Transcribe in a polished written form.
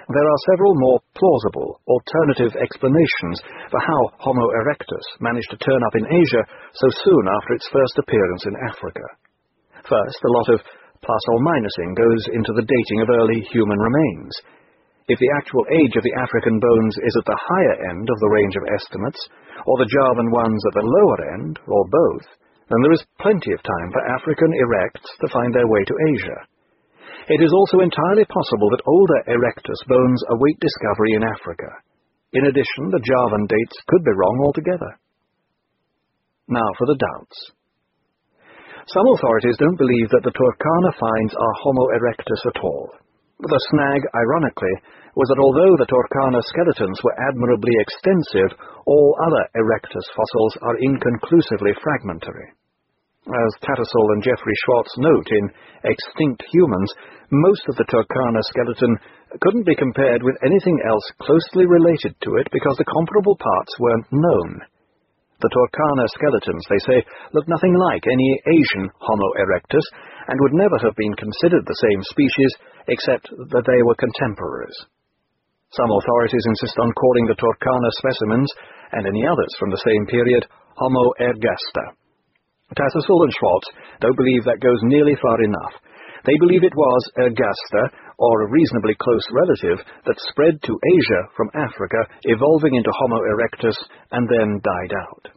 There are several more plausible, alternative explanations for how Homo erectus managed to turn up in Asia so soon after its first appearance in Africa. First, a lot of plus or minusing goes into the dating of early human remains. If the actual age of the African bones is at the higher end of the range of estimates, or the Javan ones at the lower end, or both, then there is plenty of time for African erects to find their way to Asia. It is also entirely possible that older erectus bones await discovery in Africa. In addition, the Javan dates could be wrong altogether. Now for the doubts. Some authorities don't believe that the Turkana finds are Homo erectus at all. The snag, ironically, was that although the Turkana skeletons were admirably extensive, all other erectus fossils are inconclusively fragmentary. As Tattersall and Jeffrey Schwartz note in Extinct Humans, most of the Turkana skeleton couldn't be compared with anything else closely related to it because the comparable parts weren't known. The Turkana skeletons, they say, look nothing like any Asian Homo erectus and would never have been considered the same species except that they were contemporaries. Some authorities insist on calling the Turkana specimens, and any others from the same period, Homo ergaster. Tattersall and Schwartz don't believe that goes nearly far enough. They believe it was ergaster, or a reasonably close relative, that spread to Asia from Africa, evolving into Homo erectus, and then died out.